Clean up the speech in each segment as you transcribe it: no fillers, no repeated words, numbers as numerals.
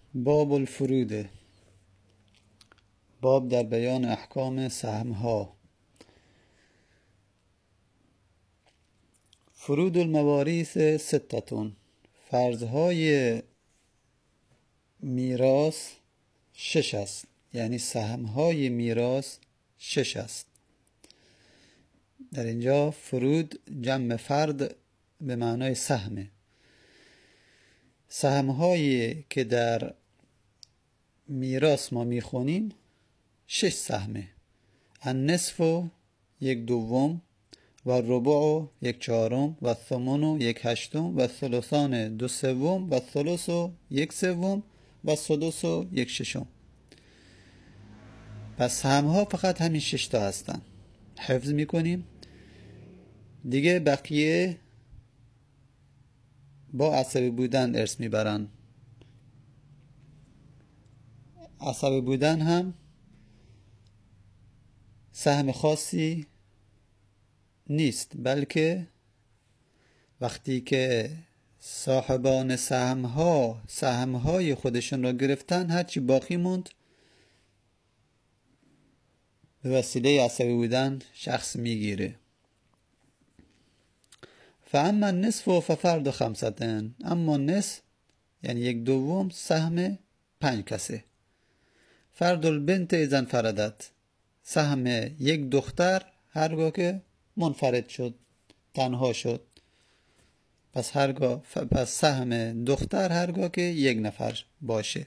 باب الفروض، باب در بیان احکام سهمها. فروض المواريث ستة، فرضهای میراث 6 است، یعنی سهمهای میراث 6 است. در اینجا فرود جمع فرد به معنای سهمه. سهمهایی که در میراث ما میخونیم 6 سهمه. النصف 1/2 و الربع 1/4 و الثمن 1/8 و الثلثان 2/3 و الثلث 1/3 و السدس 1/6. پس سهمها فقط همین 6 تا هستن. حفظ میکنیم دیگه. بقیه با عصبی بودن ارث میبرن. عصبی بودن هم سهم خاصی نیست، بلکه وقتی که صاحبان سهمهای خودشون را گرفتن، هرچی باقی موند به وسیله عصبی بودن شخص میگیره. فاما النصف ففرض 5، اما نصف یعنی 1/2 سهم 5 کسه. فرض البنت اذا انفردت، سهم یک دختر هرگاه که منفرد شد، تنها شد. پس سهم دختر هرگاه که یک نفر باشه.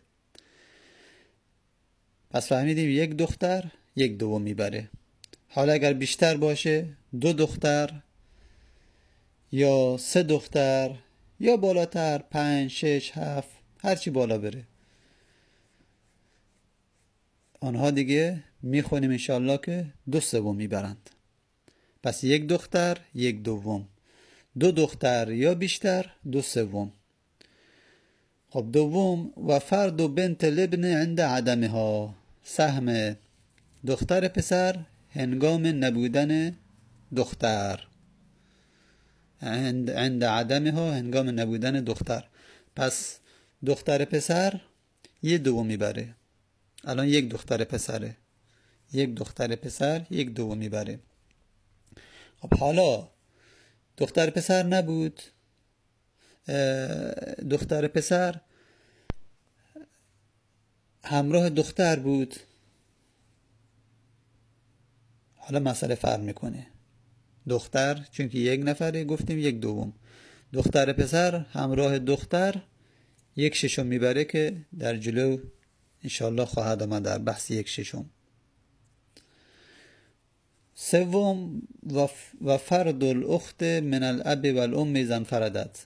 پس فهمیدیم یک دختر 1/2 میبره. حالا اگر بیشتر باشه، 2 دختر یا 3 دختر یا بالاتر 5 6 7 هرچی بالا بره، آنها دیگه میخونیم انشالله که 2/3 میبرند. پس 1 دختر 1/2، 2 دختر یا بیشتر 2/3. خب دوم، و فرد و بنت لبن عند عدمها، سهم دختر پسر هنگام نبودن دختر. عند عدمها، هنگام نبودن دختر. پس دختر پسر 1/2 میبره. الان 1 دختر پسره، 1 دختر پسر 1/2 میبره. خب حالا دختر پسر نبود، دختر پسر همراه دختر بود. حالا مسئله فرق میکنه. دختر چون که 1 نفره گفتیم 1/2. دختر پسر همراه دختر 1/6 میبره که در جلو انشاءالله خواهد آمد در بحث 1/6. سوم، و فرد الاخت من الاب و الام اذا انفردت،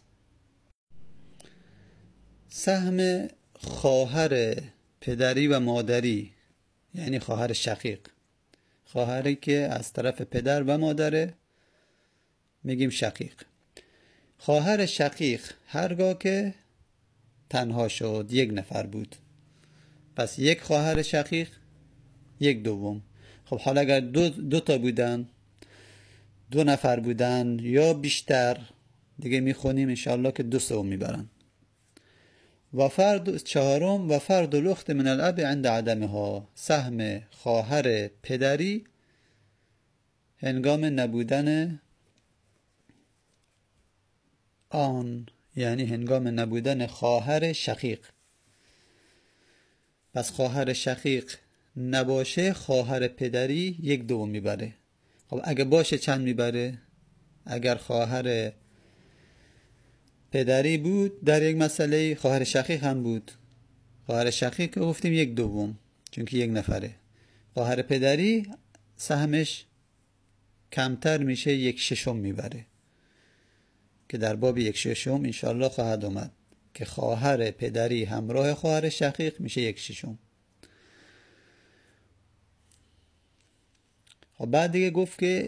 سهم خواهر پدری و مادری، یعنی خواهر شقیق، خواهری که از طرف پدر و مادره میگیم شقیق. خواهر شقیق هرگاه که تنها شد، 1 نفر بود، پس 1 خواهر شقیق 1/2. خب حالا اگر دو تا بودن، 2 نفر بودن یا بیشتر، دیگه میخونیم انشاءالله که 2/3 میبرن. و فرد چهارم، و فرد الاخت من الاب عند عدمها، سهم خواهر پدری هنگام نبودن آن، یعنی هنگام نبودن خواهر شقیق. پس خواهر شقیق نباشه، خواهر پدری 1/2 میبره. خب اگه باشه چند میبره؟ اگر خواهر پدری بود در یک مسئله، خواهر شقیق هم بود، خواهر شقیق که گفتیم 1/2 چون که 1 نفره. خواهر پدری سهمش کمتر میشه، 1/6 میبره که در باب 1/6 انشاءالله خواهد اومد که خواهر پدری همراه خواهر شقیق میشه 1/6. خب بعد دیگه گفت که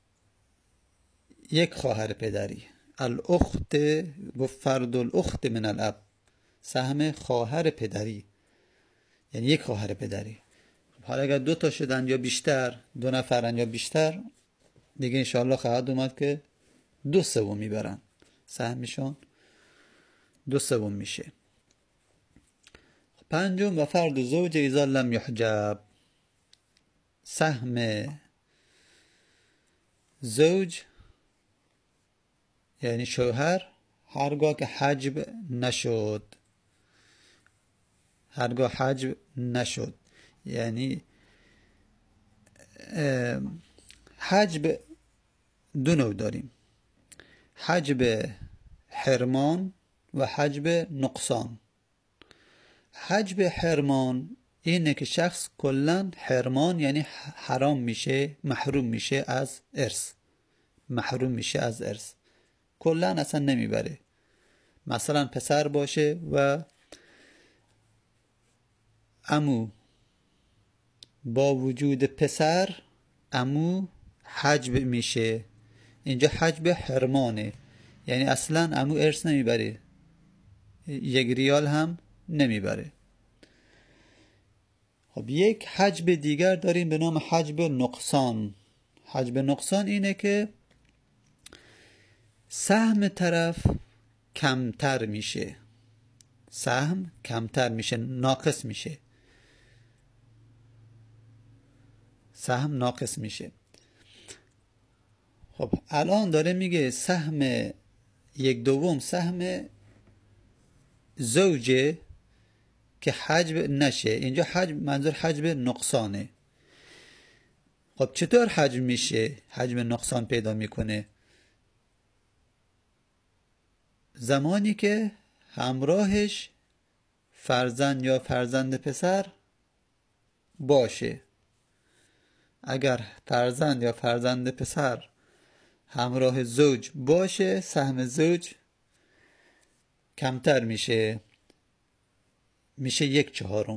1 خواهر پدری، الاخت، گفت فرد الاخت من الاب، سهم خواهر پدری یعنی 1 خواهر پدری. خب حالا اگر 2 تا شدن یا بیشتر، 2 نفرن یا بیشتر، دیگه انشاءالله خواهد اومد که 2/3 میبرن، سهمشون 2/3 میشه. پنجم و فرد زوج اذا لم یحجب، سهم زوج یعنی شوهر هرگاه که حجب نشد. هرگاه حجب نشد یعنی حجب دو نوع داریم، حجب حرمان و حجب نقصان. حجب حرمان اینه که شخص کلن حرمان یعنی حرام میشه، محروم میشه از ارث، محروم میشه از ارث، کلن اصلا نمیبره. مثلا پسر باشه و عمو با وجود پسر عمو حجب میشه، اینجا حجب حرمانه، یعنی اصلا عمو ارث نمیبره، یک ریال هم نمیبره. خب یک حجب دیگر داریم به نام حجب نقصان. حجب نقصان اینه که سهم طرف کمتر میشه، سهم کمتر میشه، ناقص میشه، سهم ناقص میشه. خب الان داره میگه سهم یک دوم سهم زوجه که حجب نشه. اینجا حجب منظور حجب نقصانه. خب چطور حجب میشه، حجب نقصان پیدا میکنه؟ زمانی که همراهش فرزند یا فرزند پسر باشه. اگر فرزند یا فرزند پسر همراه زوج باشه سهم زوج کمتر میشه، میشه 1/4.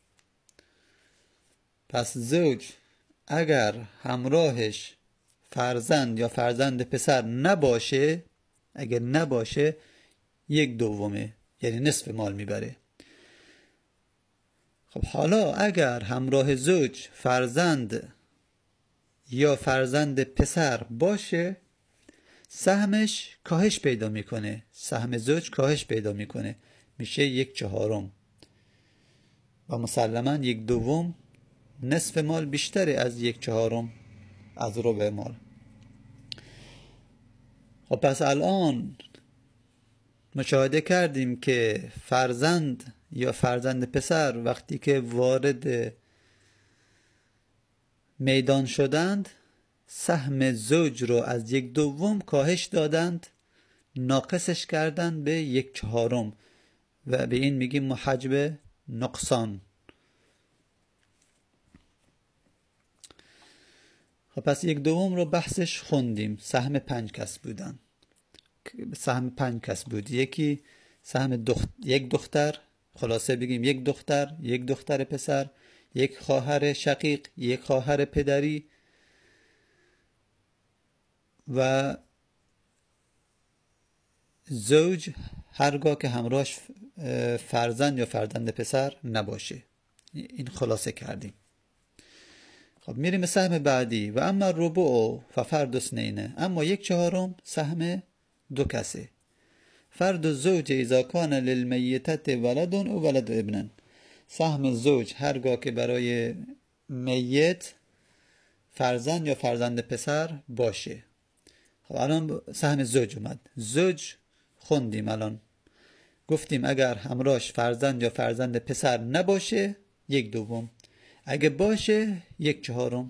پس زوج اگر همراهش فرزند یا فرزند پسر نباشه، اگر نباشه 1/2 یعنی نصف مال میبره. خب حالا اگر همراه زوج فرزند یا فرزند پسر باشه سهمش کاهش پیدا میکنه، سهم زوج کاهش پیدا میکنه، میشه 1/4 و مسلما 1/2 نصف مال بیشتره از 1/4 از ربع مال. خب پس الان مشاهده کردیم که فرزند یا فرزند پسر وقتی که وارد میدان شدند سهم زوج رو از 1/2 کاهش دادند، ناقصش کردند به 1/4 و به این میگیم حجب نقصان. خب پس 1/2 رو بحثش خوندیم. سهم 5 کس بودن، سهم 5 کس بود. یکی سهم یک دختر، خلاصه بگیم یک دختر، یک دختر پسر، یک خواهر شقیق، یک خواهر پدری و زوج هرگاه که همراهش فرزند یا فرزند پسر نباشه. این خلاصه کردیم. خب میریم به سهم بعدی. و اما ربع ففرد اثنین، اما 1/4 سهم 2 کسه. فرد زوج اذا کان للمیتت ولد و ولد ابن، سهم زوج هرگاه که برای میت فرزند یا فرزند پسر باشه. خب الان سهم زوج اومد. زوج خوندیم، الان گفتیم اگر همراهش فرزند یا فرزند پسر نباشه 1/2، اگه باشه 1/4.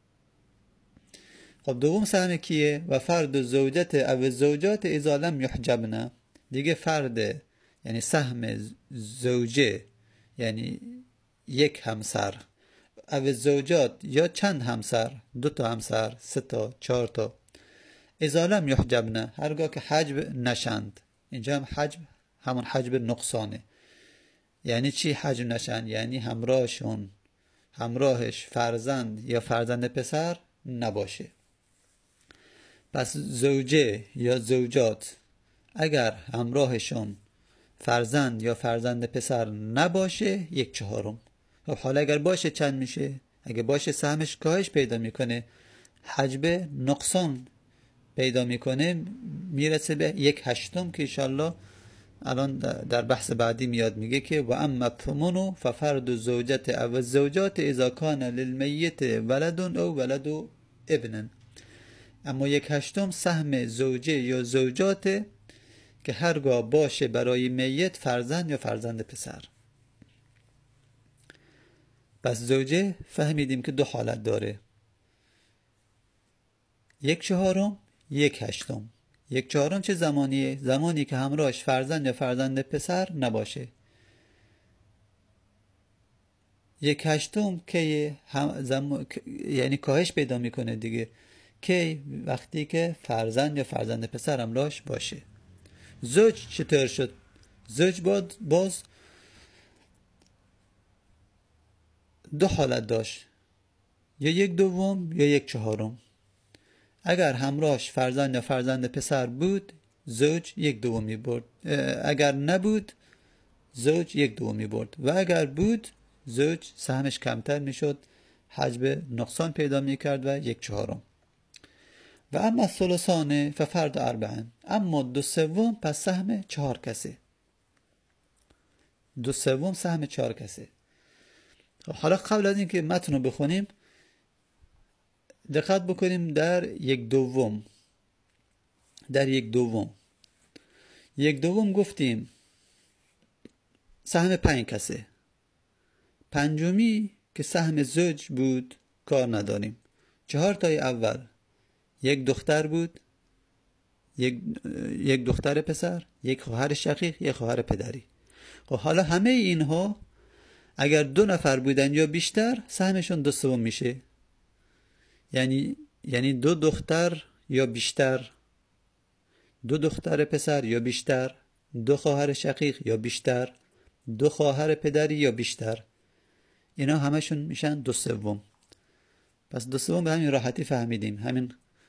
خب دوم سهم کیه؟ و فرد زوجت او زوجات اذا لم یحجبن، دیگه فرد یعنی سهم زوجه یعنی یک همسر، او زوجات یا چند همسر، 2 تا همسر، 3 تا، 4 تا، اذا لم یحجبن هرگاه که حجب نشند. اینجا هم حجب همون حجب نقصانه. یعنی چی حجب نشند؟ یعنی همراهش فرزند یا فرزند پسر نباشه. پس زوجه یا زوجات اگر همراهشون فرزند یا فرزند پسر نباشه 1/4. خب حالا اگر باشه چند میشه؟ اگر باشه سهمش کاهش پیدا میکنه، حجب نقصان پیدا میکنه، میرسه به 1/8 که انشالله الان در بحث بعدی میاد میگه که و اما الثمن ففرض زوجت او الزوجات اذا کان للمیت ولد او ولد ابن. اما 1/8 سهم زوجه یا زوجات که هرگاه باشه برای میت فرزند یا فرزند پسر. پس زوجه فهمیدیم که 2 حالت داره، 1/4 1/8. 1/4 چه زمانیه؟ زمانی که همراهش فرزند یا فرزند پسر نباشه. 1/8 که یعنی کاهش پیدا میکنه دیگه، که وقتی که فرزند یا فرزند پسر همراهش باشه. زوج چطور شد؟ زوج باز 2 حالت داشت، یا 1/2 یا 1/4. اگر همراهش فرزند یا فرزند پسر بود زوج 1/2 میبرد، اگر نبود زوج 1/2 میبرد، و اگر بود زوج سهمش کمتر میشد، حجب نقصان پیدا میکرد و 1/4. و اما الثلثان ففرض 4. اما 2/3 پس سهم 4 کسه. 2/3 سهم 4 کسه. حالا قبل از اینکه متن رو بخونیم دقت بکنیم در 1/2. در 1/2 گفتیم سهم 5 کسه. 5می که سهم زوج بود کار نداریم. 4 تای اول 1 دختر بود، 1 دختر پسر، 1 خواهر شقیق، 1 خواهر پدری. خب حالا همه اینها اگر 2 نفر بودن یا بیشتر سهمشون 2/3 میشه. یعنی 2 دختر یا بیشتر، 2 دختر پسر یا بیشتر، 2 خواهر شقیق یا بیشتر، 2 خواهر پدری یا بیشتر، اینا همشون میشن 2/3. پس 2/3 به همین راحتی فهمیدیم، همین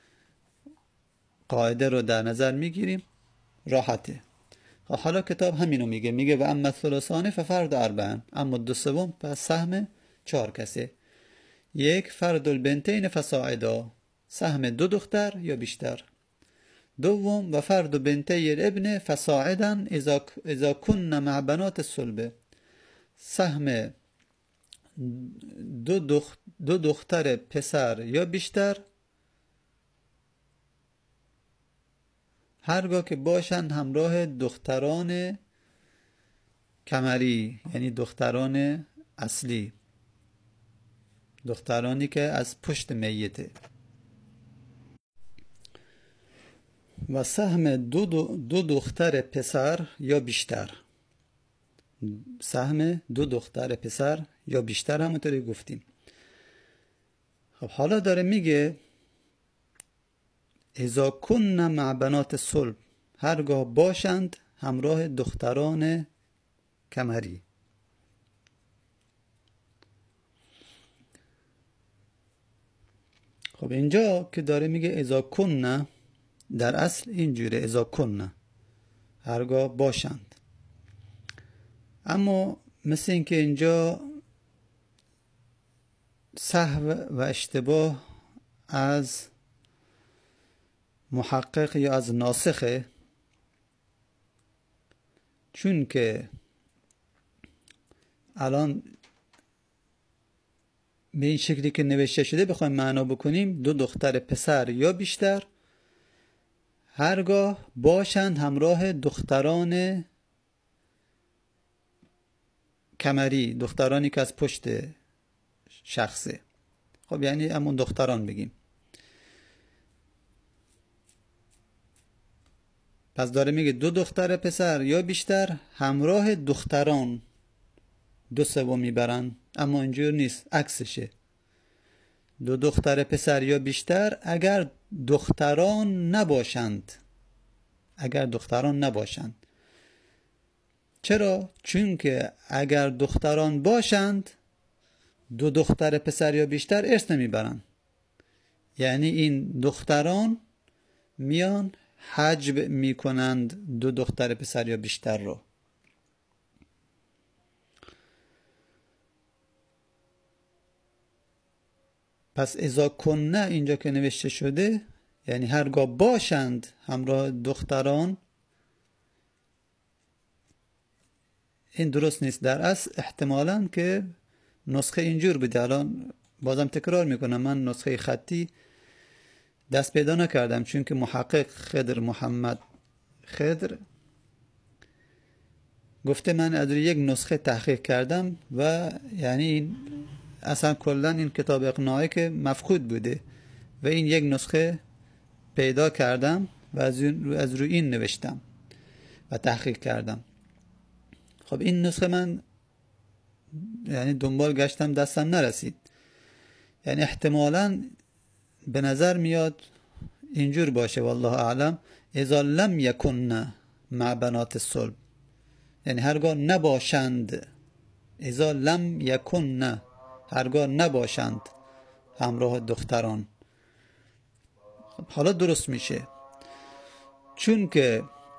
قاعده رو در نظر میگیریم، راحته. حالا کتاب همینو میگه و اما الثلثان ففرض 4. اما 2/3 پس سهم 4 کسه. 1 فرض البنتین فصاعدا، سهم 2 دختر یا بیشتر. 2 و فرض بنتی الابن فصاعدا اذا كن مع بنات الصلب، سهم 2 دختر پسر یا بیشتر هرگاه که باشند همراه دختران کمری، یعنی دختران اصلی، دخترانی که از پشت میته. و سهم 2 دختر پسر یا بیشتر، سهم 2 دختر پسر یا بیشتر همونطوری گفتیم. خب حالا داره میگه اذا کن مع بنات صلب، هرگاه باشند همراه دختران کمری. خب اینجا که داره میگه اذا کن، در اصل اینجوره اذا کن، هرگاه باشند. اما مثل اینکه اینجا سهو و اشتباه از محقق یا از ناسخه، چون که الان به این شکلی که نوشته شده بخوایم معنا بکنیم 2 دختر پسر یا بیشتر هرگاه باشند همراه دختران کمری، دخترانی که از پشت شخصه. خب یعنی همون دختران بگیم. پس داره میگه 2 دختر پسر یا بیشتر همراه دختران 2/3 میبرن، اما اینجور نیست، عکسشه. 2 دختر پسر یا بیشتر اگر دختران نباشند. اگر دختران نباشند. چرا؟ چون که اگر دختران باشند 2 دختر پسر یا بیشتر ارث نمیبرن. یعنی این دختران میان حجب میکنند 2 دختر پسر یا بیشتر رو. پس اذا کنه اینجا که نوشته شده یعنی هرگاه باشند همراه دختران این درست نیست. در اصل احتمالاً که نسخه اینجور بوده. الان بازم تکرار میکنم، من نسخه خطی دست پیدا نکردم، چون که محقق خضر محمد خضر گفته من از یک نسخه تحقیق کردم و یعنی اصلا کلا این کتاب اقناعی که مفقود بوده و این یک نسخه پیدا کردم و از روی این نوشتم و تحقیق کردم. خب این نسخه من یعنی دنبال گشتم دستم نرسید. یعنی احتمالاً به نظر میاد اینجور باشه، والله اعلم. اذا لم یکن مع بنات الصلب، یعنی هرگاه نباشند، اذا لم یکن، هرگاه نباشند همراه دختران. خب حالا درست میشه، چون که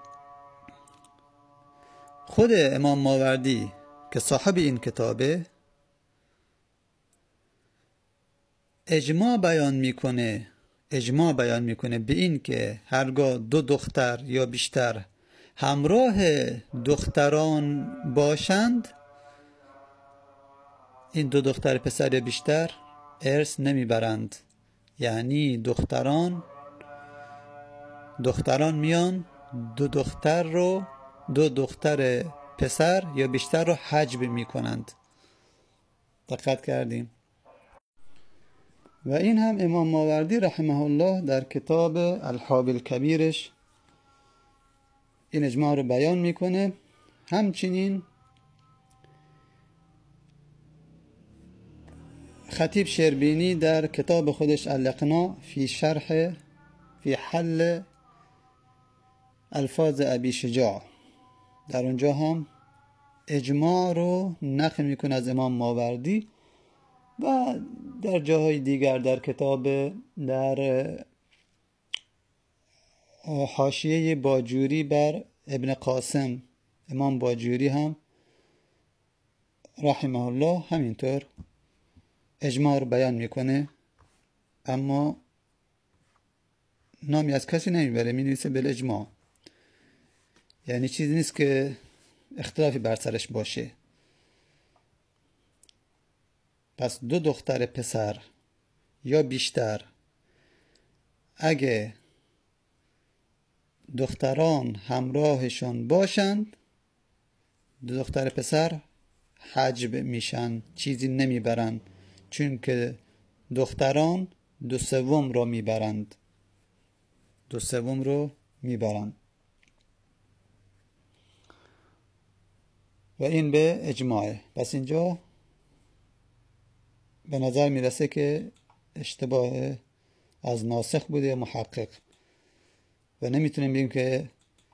خود امام ماوردی که صاحب این کتابه اجماع بیان میکنه به این که هرگاه دو دختر یا بیشتر همراه دختران باشند، این دو دختر پسر یا بیشتر ارث نمیبرند. یعنی دختران میان دو دختر پسر یا بیشتر رو حجب میکنند. دقت کردیم؟ و این هم امام ماوردی رحمه الله در کتاب الحابل کبیرش این اجماع رو بیان میکنه. همچنین خطیب شربینی در کتاب خودش الاقناع فی حل الفاظ ابی شجاع، در اونجا هم اجماع رو نقل میکنه از امام ماوردی و در جاهای دیگر در کتاب، در حاشیه باجوری بر ابن قاسم، امام باجوری هم رحمه الله همینطور اجماع رو بیان میکنه، اما نامی از کسی نمیبره، مینویسه بالاجماع. یعنی چیزی نیست که اختلافی بر سرش باشه. پس دو دختر پسر یا بیشتر اگه دختران همراهشون باشند، دو دختر پسر حجب میشن، چیزی نمیبرن، چون که دختران 2/3 رو میبرند، 2/3 رو میبرند. و این به اجماعه. پس اینجا به نظر میرسه که اشتباه از ناسخ بوده محقق و نمیتونیم بگیم که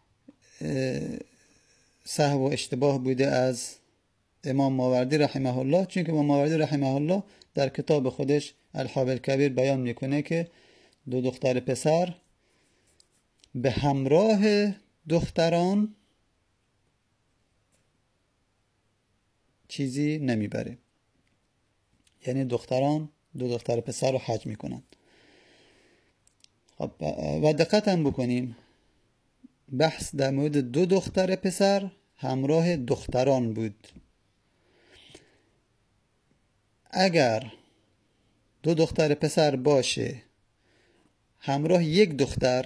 سهو و اشتباه بوده از امام ماوردی رحمه الله، چون که امام ماوردی رحمه الله در کتاب خودش الحابل کبیر بیان میکنه که دو دختر پسر به همراه دختران چیزی نمیبره، یعنی دو دختر پسر رو حج میکنن. خب و دقت هم بکنیم، بحث در مورد دو دختر پسر همراه دختران بود. اگر دو دختر پسر باشه همراه یک دختر،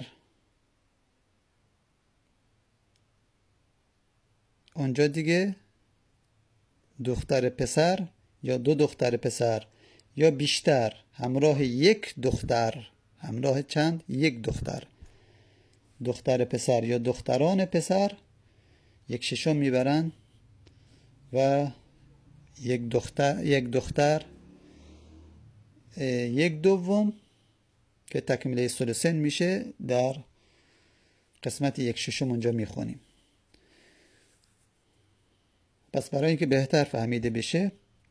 اونجا دیگه دختر پسر یا دو دختر پسر یا بیشتر همراه یک دختر، همراه چند؟ یک دختر پسر یا دختران پسر 1/6 میبرن و یک دختر 1/2 که تکمیله ثلثین میشه در قسمت 1/6 اونجا میخونیم. پس برای اینکه بهتر فهمیده بشه،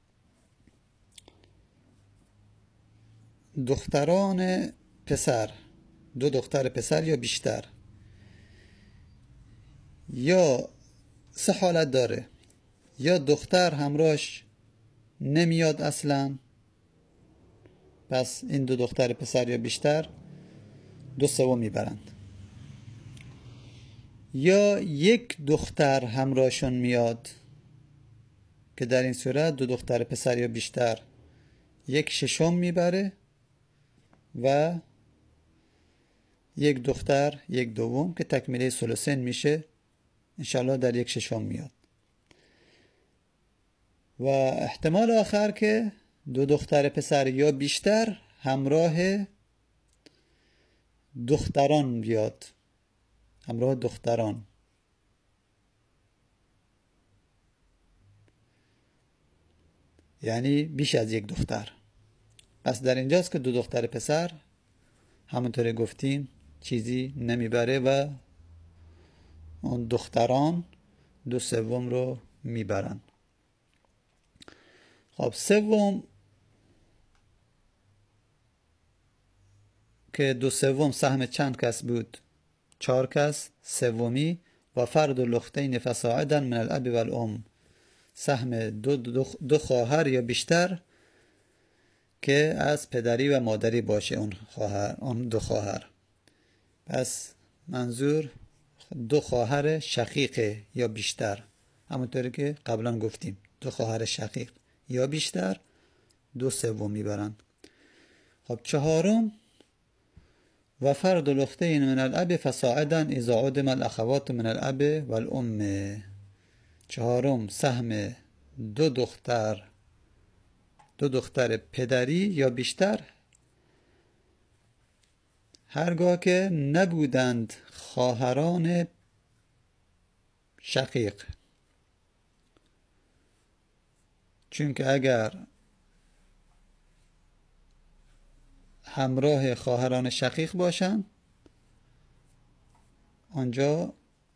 دختران پسر، دو دختر پسر یا بیشتر، یا 3 حالت داره: یا دختر همراهش نمیاد اصلا، پس این دو دختر پسر یا بیشتر 2/3 میبرند، یا یک دختر همراهشون میاد که در این صورت 2 دختر پسر یا بیشتر 1/6 میبره و 1 دختر 1/2 که تکمیله ثلثین میشه، انشالله در 1/6 میاد. و احتمال آخر که 2 دختر پسر یا بیشتر همراه دختران بیاد، همراه دختران. یعنی بیش از 1 دختر. پس در اینجاست که 2 دختر پسر همونطور گفتیم چیزی نمیبره و اون دختران 2/3 رو میبرن. خب 3 که 2/3 سهم چند کس بود؟ 4 کس. 3 و فرد الاختین فصاعدا من الاب و الام، سهم 2 خواهر یا بیشتر که از پدری و مادری باشه اون 2 خواهر. پس منظور 2 خواهر شقیق یا بیشتر، همونطوری که قبلا گفتیم 2 خواهر شقیق یا بیشتر 2/3 میبرن. خب 4 و فرد الاختین من الاب فصاعدا اذا عدم الاخوات من الاب و الام. 4 سهم 2 دختر پدری یا بیشتر هرگاه که نبودند خواهران شقیق. چون که اگر همراه خواهران شقیق باشند آنجا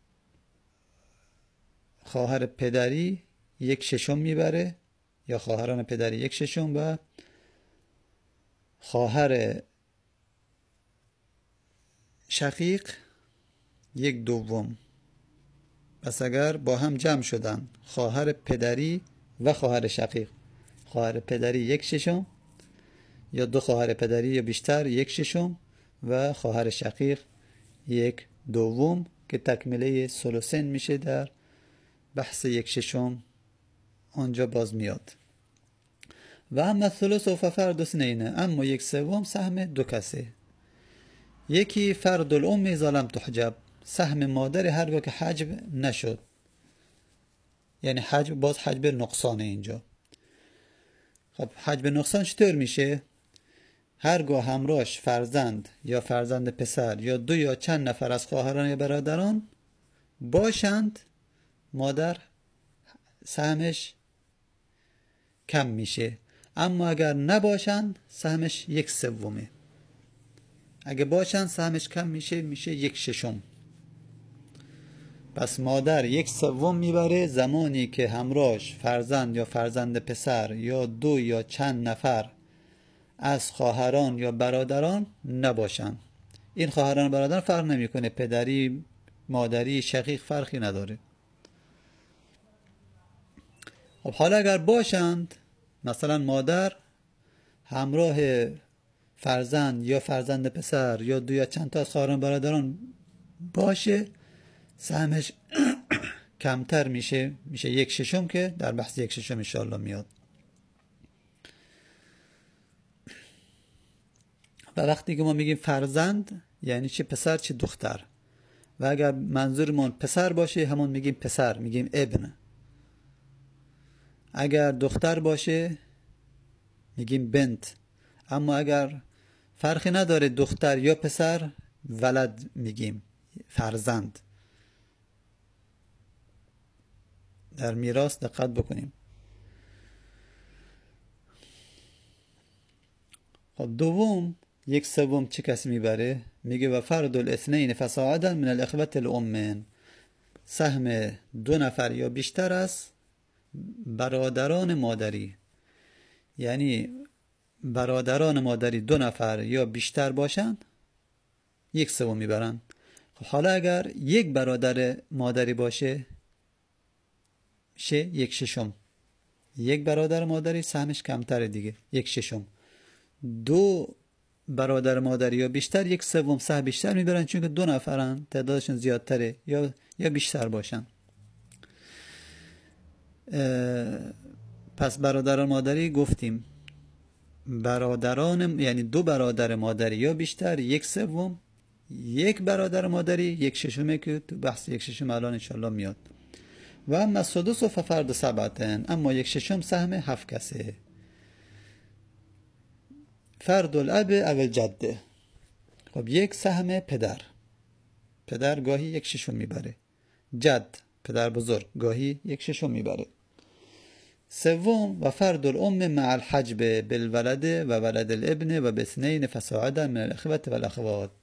خواهر پدری 1/6 میبره یا خواهران پدری 1/6 و خواهر شقیق 1/2. پس اگر با هم جمع شدن خواهر پدری و خواهر شقیق، خواهر پدری 1/6 یا 2 خواهر پدری یا بیشتر 1/6 و خواهر شقیق 1/2 که تکمیله ثلثین میشه در بحث 1/6 آنجا باز میاد. و اما ثلث و فرد اثنین، اما 1/3 سهم 2 کسه. یکی فرد الام اذا لم تحجب، سهم مادر هرگاه که حجب نشد. یعنی حجب، باز حجب نقصانه اینجا. خب حجب نقصان چطور میشه؟ هرگاه همراهش فرزند یا فرزند پسر یا 2 یا چند نفر از خواهران یا برادران باشند، مادر سهمش کم میشه. اما اگر نباشند سهمش 1/3. اگه باشند سهمش کم میشه 1/6. پس مادر 1/3 میبره زمانی که همراهش فرزند یا فرزند پسر یا 2 یا چند نفر از خواهران یا برادران نباشند. این خواهران و برادران فرق نمیکنه، پدری مادری شقیق فرقی نداره. خب حالا اگر باشند، مثلا مادر همراه فرزند یا فرزند پسر یا 2 یا چند تا از خواهران و برادران باشه، سهمش کمتر میشه 1/6 که در بحث 1/6 انشاءالله میاد. و وقتی که ما میگیم فرزند یعنی چه پسر چه دختر، و اگر منظورمون پسر باشه همون میگیم پسر، میگیم ابن. اگر دختر باشه میگیم بنت. اما اگر فرقی نداره دختر یا پسر، ولد میگیم، فرزند. در میراث دقت بکنیم. خب دوم 1/3 چه کسی میبره؟ میگه و فرد الاثنین فصاعدا من الاخوة الام، سهم 2 نفر یا بیشتر از برادران مادری. یعنی برادران مادری 2 نفر یا بیشتر باشن 1/3 میبرن. خب حالا اگر 1 برادر مادری باشه میشه 1/6. 1 برادر مادری سهمش کمتره دیگه، 1/6. 2 برادر مادری یا بیشتر 1/3 سهم بیشتر میبرن، چون که 2 نفرن تعدادشون زیادتره یا بیشتر باشن. پس برادران مادری گفتیم برادران، یعنی دو برادر مادری یا بیشتر، یک سوم، یک برادر مادری، یک ششمه که تو بحث یک ششم الان انشالله میاد. و اما سدس و ففرد سبعتن، اما یک ششم سهم 7 کسه. فرد الاب اول جده. خب یک سهم پدر گاهی یک ششم میبره. جد پدر بزرگ گاهی یک ششم میبره. سوم و فرد الام مع الحجب بالولد و ولد الابن و باثنین فصاعدا من الاخوة و الاخوات.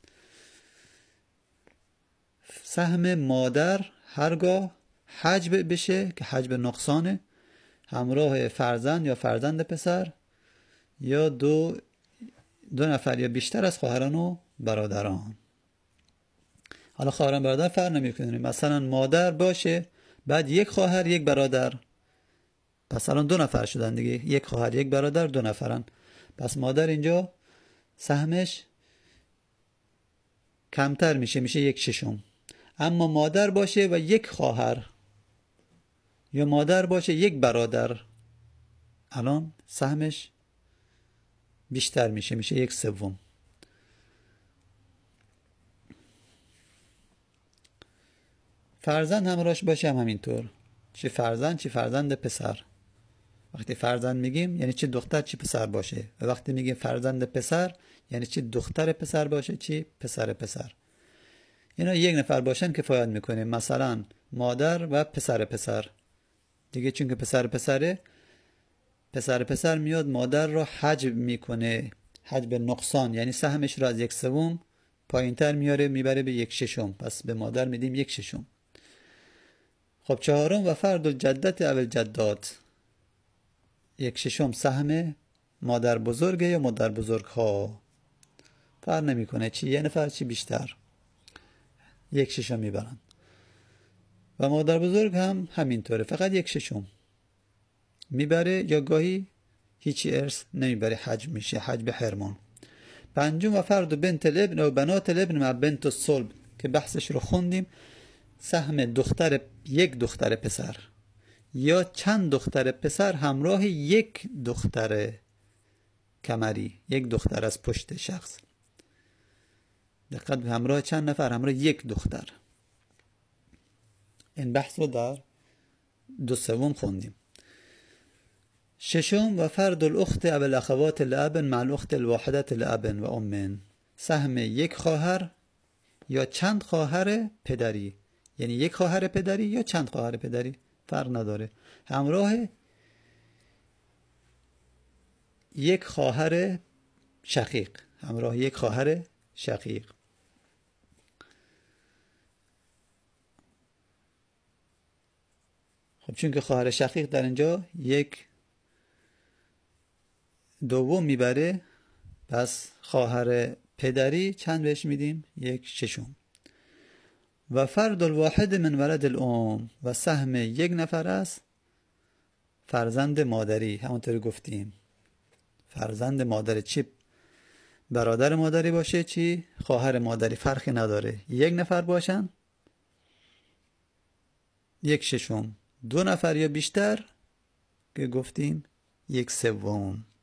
سهم مادر هرگاه حجب بشه که حجب نقصانه، همراه فرزند یا فرزند پسر یا دو نفر یا بیشتر از خواهران و برادران. حالا خواهران برادر فرق نمی‌کنه، مثلا مادر باشه بعد یک خواهر یک برادر، پس الان 2 نفر شدن دیگه، یک خواهر یک برادر 2 نفرن. پس مادر اینجا سهمش کمتر میشه یک ششم. اما مادر باشه و یک خواهر یا مادر باشه یک برادر، الان سهمش بیشتر میشه یک سوم. فرزند همراهش باشه هم همینطور، چه فرزند چه فرزند پسر. وقتی فرزند میگیم یعنی چه دختر چه پسر باشه، و وقتی میگیم فرزند پسر یعنی چه دختر پسر باشه چه پسر. اینا یک نفر باشن کفایت میکنه، مثلا مادر و پسر دیگه، چون که پسر میاد مادر رو حجب میکنه، حجب نقصان، یعنی سهمش رو از یک سوم پایین تر میاره میبره به یک ششم، پس به مادر میدیم یک ششم. خب چهارم و فرد الجدت اول جدات، یک ششم سهم مادر بزرگه یا مادر بزرگ ها، فرق نمیکنه چی یه نفر چی بیشتر، یک ششم میبرن. و مادر بزرگ هم همینطوره، فقط یک ششم میبره یا گاهی هیچی ارث نمیبره، حجب میشه، حجب حرمان. پنجم و فرد بنت الابن و بنات الابن مع بنت الصلب که بحثش رو خوندیم، سهم یک دختر پسر یا چند دختر پسر همراه یک دختر کمری، یک دختر از پشت شخص. دقت به همراه چند نفر، همراه یک دختر. این بحث رو در 2 خوندیم. ششم و فرد الاخت او الاخوات الاب مع الاخت الواحدة الاب و ام، سهم یک خواهر یا چند خواهر پدری، یعنی یک خواهر پدری یا چند خواهر پدری فرق نداره، همراه یک خواهر شقیق، خب چون که خواهر شقیق در اینجا یک دوم میبره، پس خواهر پدری چند بهش میدیم؟ یک ششم. و فرد الواحد من ولد الام، و سهم یک نفر است فرزند مادری، همونطور گفتیم فرزند مادری، چی برادر مادری باشه چی خواهر مادری فرقی نداره، یک نفر باشن یک ششم، 2 نفر یا بیشتر که گفتیم یک سوم.